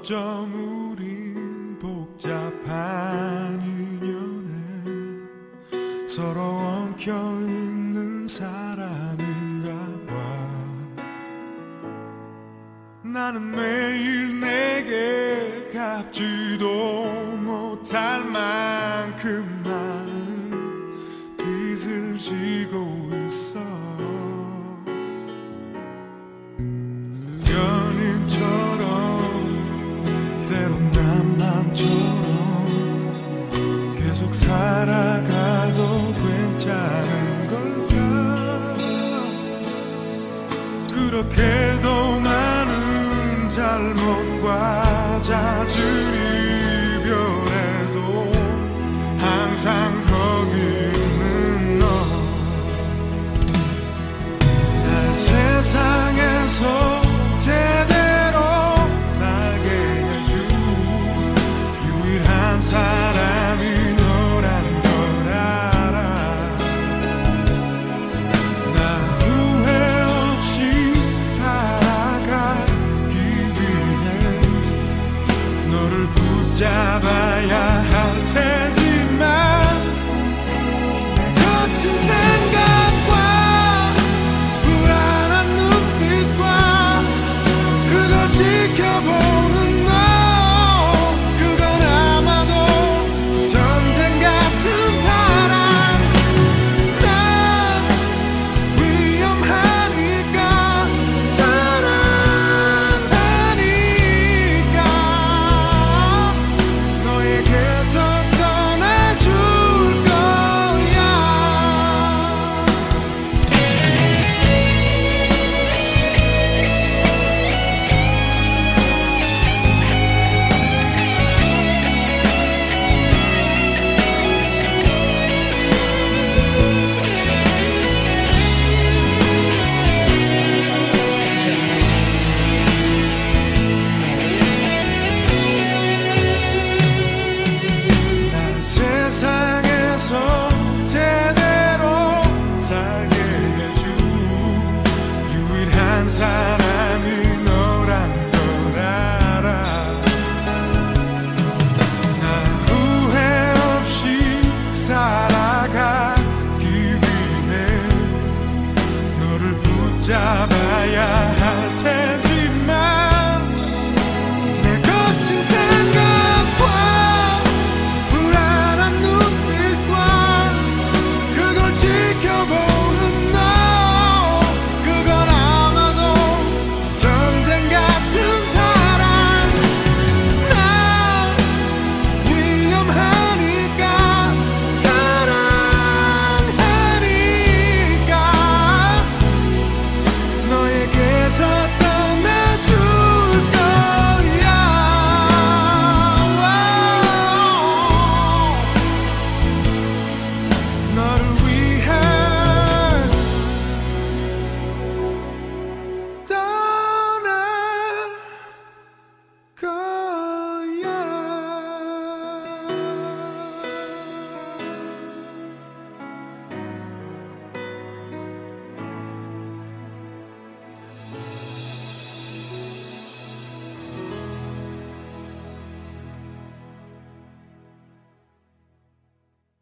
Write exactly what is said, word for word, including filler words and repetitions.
어쩜 우린 복잡한 인연에 서로 엉켜있는 사람인가 봐. 나는 매일 내게 갚지도 못할 만큼 많은 빚을 지고 있어. 연인처럼 때론 남남처럼 계속 살아가도 괜찮은 걸까. 그렇게도 많은 잘못과 잦은 이별에도 항상 거기 있는 너. 날 세상에서 제대로 살게 해준 유일한 사람이 너란 걸 알아. 나 후회 없이 살아가기 위해 너를 붙잡아야 할 테니